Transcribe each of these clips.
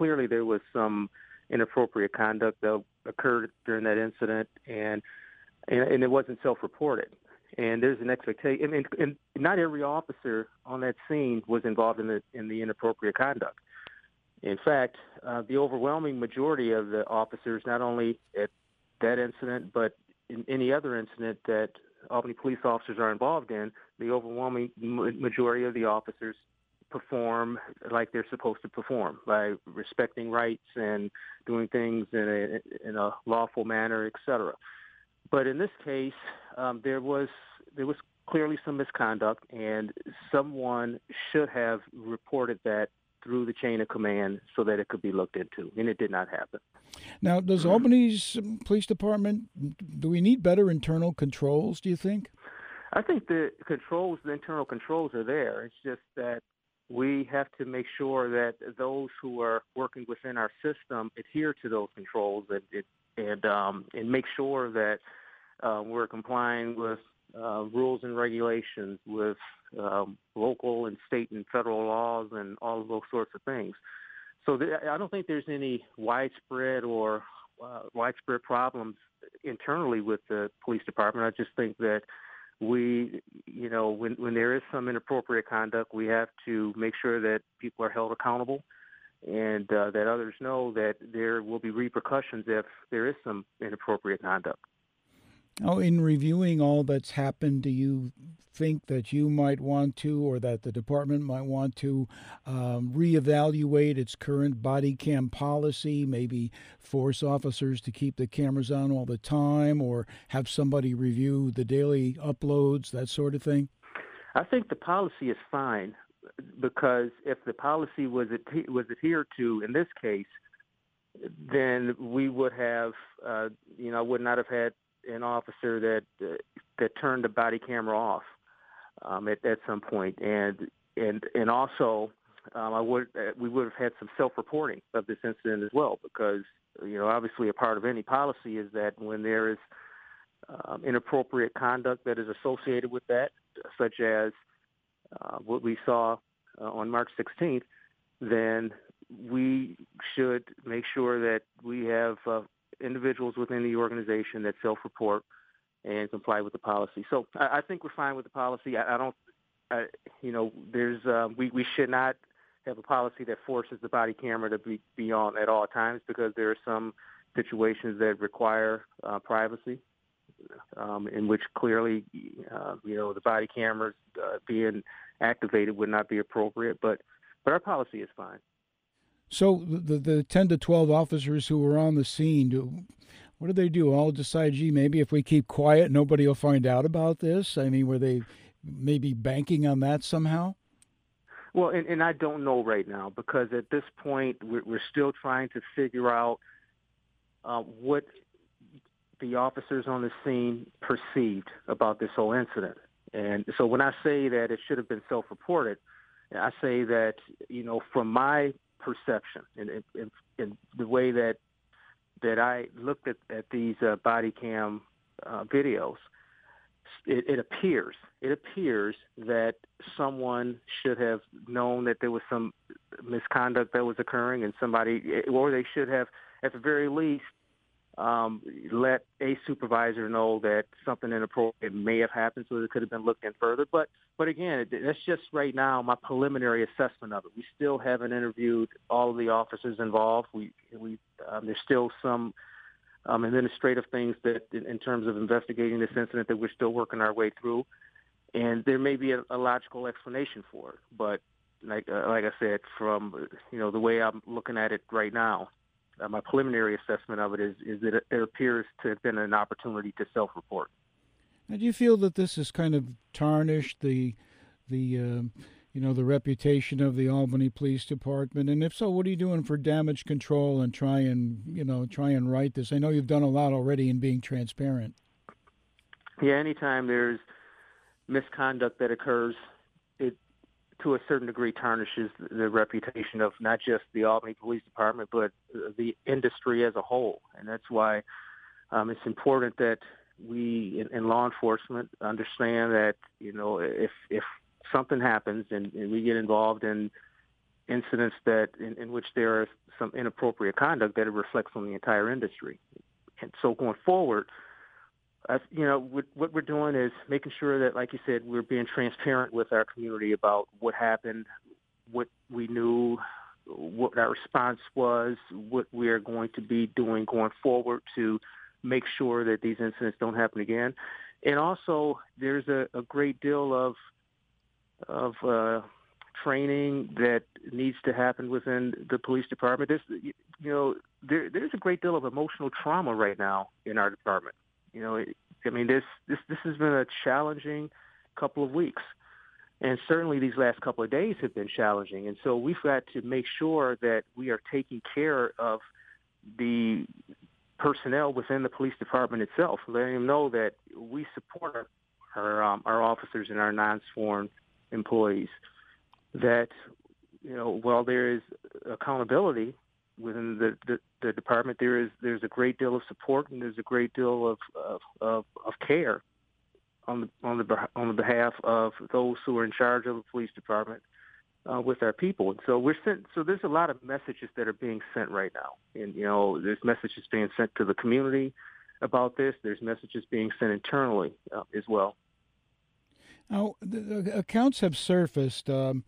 clearly there was some inappropriate conduct that occurred during that incident, and it wasn't self-reported. And there's an expectation, and not every officer on that scene was involved in the inappropriate conduct. In fact, the overwhelming majority of the officers, not only at that incident, but in any other incident that Albany police officers are involved in, the overwhelming majority of the officers perform like they're supposed to perform, by respecting rights and doing things in a lawful manner, etc. But in this case, there was clearly some misconduct, and someone should have reported that through the chain of command so that it could be looked into, and it did not happen. Now, does Albany's police department, do we need better internal controls, do you think? I think the internal controls are there. It's just that we have to make sure that those who are working within our system adhere to those controls and make sure that we're complying with rules and regulations, with local and state and federal laws and all of those sorts of things. So I don't think there's any widespread problems internally with the police department. I just think that when there is some inappropriate conduct, we have to make sure that people are held accountable, and that others know that there will be repercussions if there is some inappropriate conduct. Now, in reviewing all that's happened, do you think that you might want to, or that the department might want to, reevaluate its current body cam policy, maybe force officers to keep the cameras on all the time, or have somebody review the daily uploads, that sort of thing? I think the policy is fine, because if the policy was adhered to in this case, then we would have, would not have had an officer that turned the body camera off at some point, and also we would have had some self-reporting of this incident as well, because obviously a part of any policy is that when there is inappropriate conduct that is associated with that, such as what we saw on March 16th, then we should make sure that we have individuals within the organization that self-report and comply with the policy. So I think we're fine with the policy. We should not have a policy that forces the body camera to be on at all times, because there are some situations that require privacy, in which clearly, the body cameras being activated would not be appropriate. But our policy is fine. So the 10 to 12 officers who were on the scene, what did they do? All decide, gee, maybe if we keep quiet, nobody will find out about this? I mean, were they maybe banking on that somehow? Well, and I don't know right now, because at this point we're still trying to figure out what the officers on the scene perceived about this whole incident. And so when I say that it should have been self-reported, I say that, from my perception and the way that I looked at these body cam videos, it appears that someone should have known that there was some misconduct that was occurring, and or they should have, at the very least, let a supervisor know that something inappropriate may have happened, so it could have been looked in further. But again, that's just right now my preliminary assessment of it. We still haven't interviewed all of the officers involved. There's still some administrative things that, in terms of investigating this incident, that we're still working our way through, and there may be a logical explanation for it. But like I said, from the way I'm looking at it right now, my preliminary assessment of it is that it appears to have been an opportunity to self-report. Now, do you feel that this has kind of tarnished the reputation of the Albany Police Department? And if so, what are you doing for damage control and try and right this? I know you've done a lot already in being transparent. Yeah, anytime there's misconduct that occurs, it to a certain degree tarnishes the reputation of not just the Albany Police Department, but the industry as a whole. And that's why it's important that we in law enforcement understand that, if something happens and we get involved in incidents that in which there are some inappropriate conduct that it reflects on the entire industry. And so going forward, what we're doing is making sure that, like you said, we're being transparent with our community about what happened, what we knew, what our response was, what we are going to be doing going forward to make sure that these incidents don't happen again. And also, there's a great deal of training that needs to happen within the police department. There's a great deal of emotional trauma right now in our department. This has been a challenging couple of weeks. And certainly these last couple of days have been challenging. And so we've got to make sure that we are taking care of the personnel within the police department itself, letting them know that we support our officers and our non-sworn employees. That, while there is accountability within the department, there's a great deal of support and there's a great deal of care on the behalf of those who are in charge of the police department with our people. And so there's a lot of messages that are being sent right now. And, there's messages being sent to the community about this. There's messages being sent internally as well. Now, the accounts have surfaced.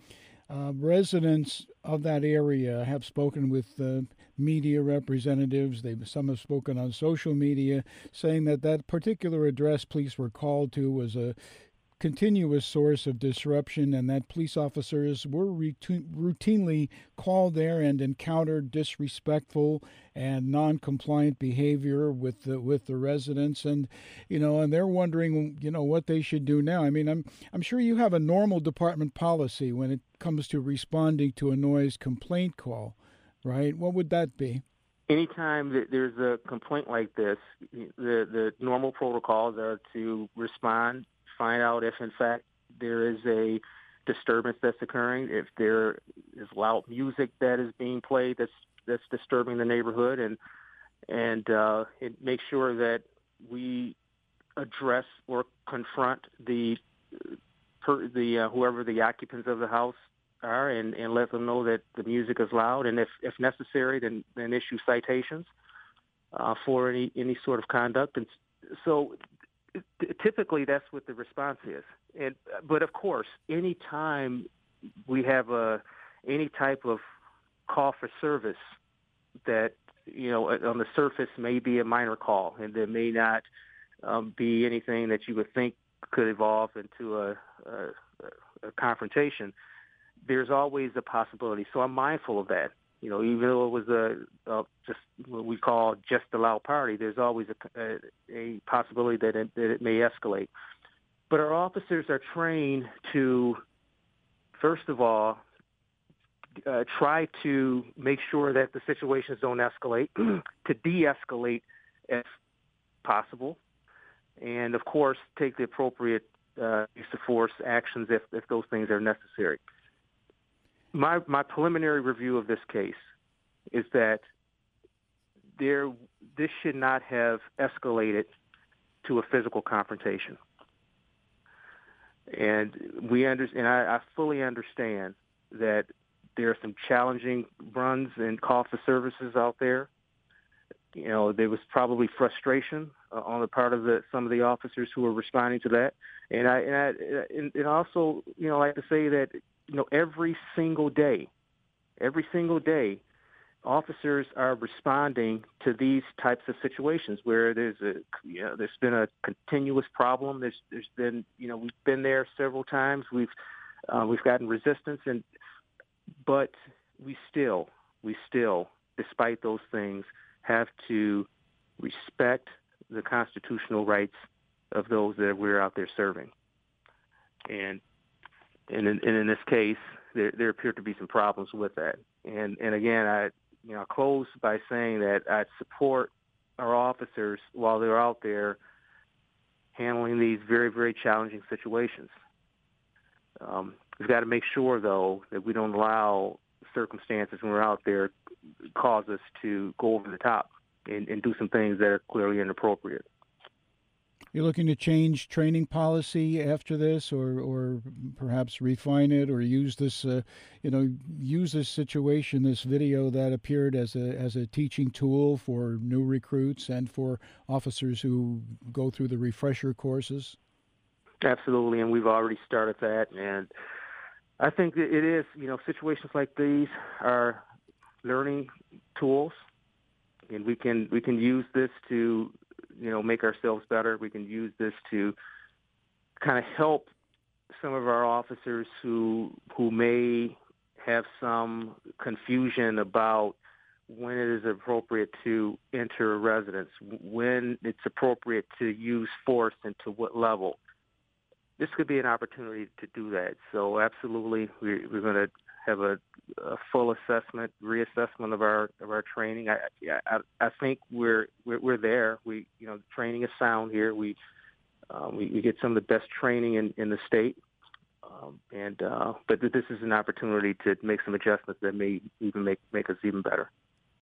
Residents of that area have spoken with media representatives. Some have spoken on social media, saying that particular address police were called to was a continuous source of disruption, and that police officers were routinely called there and encountered disrespectful and non-compliant behavior with the residents, and they're wondering what they should do now. I mean, I'm sure you have a normal department policy when it comes to responding to a noise complaint call, right? What would that be? Anytime that there's a complaint like this, the normal protocols are to respond, find out if, in fact, there is a disturbance that's occurring, if there is loud music that is being played that's disturbing the neighborhood, and make sure that we address or confront the whoever the occupants of the house are, and let them know that the music is loud, and if necessary, then issue citations for any sort of conduct. And so typically that's what the response is. But of course, any time we have any type of call for service that on the surface may be a minor call, and there may not be anything that you would think could evolve into a confrontation, there's always a possibility. So I'm mindful of that. Even though it was just what we call just a loud party, there's always a possibility that it may escalate. But our officers are trained to, first of all, try to make sure that the situations don't escalate, to de-escalate if possible, and of course take the appropriate use of force actions if those things are necessary. My preliminary review of this case is that this should not have escalated to a physical confrontation. And I fully understand that there are some challenging runs and call for services out there. There was probably frustration on the part of some of the officers who were responding to that. And I also like to say that every single day, officers are responding to these types of situations where there's been a continuous problem. There's been we've been there several times. We've gotten resistance, but we still, despite those things, have to respect the constitutional rights of those that we're out there serving. And in this case, there appear to be some problems with that. And again, I close by saying that I support our officers while they're out there handling these very, very challenging situations. We've got to make sure, though, that we don't allow circumstances when we're out there cause us to go over the top and do some things that are clearly inappropriate. You're looking to change training policy after this, or perhaps refine it, or use this, use this situation, this video that appeared as a teaching tool for new recruits and for officers who go through the refresher courses. Absolutely, and we've already started that. And I think that it is, situations like these are learning tools, and we can use this to make ourselves better. We can use this to kind of help some of our officers who may have some confusion about when it is appropriate to enter a residence, when it's appropriate to use force, and to what level. This could be an opportunity to do that. So absolutely, we're going to have a full assessment, reassessment of our training. I think we're there. The training is sound here. We get some of the best training in the state, but this is an opportunity to make some adjustments that may even make us even better.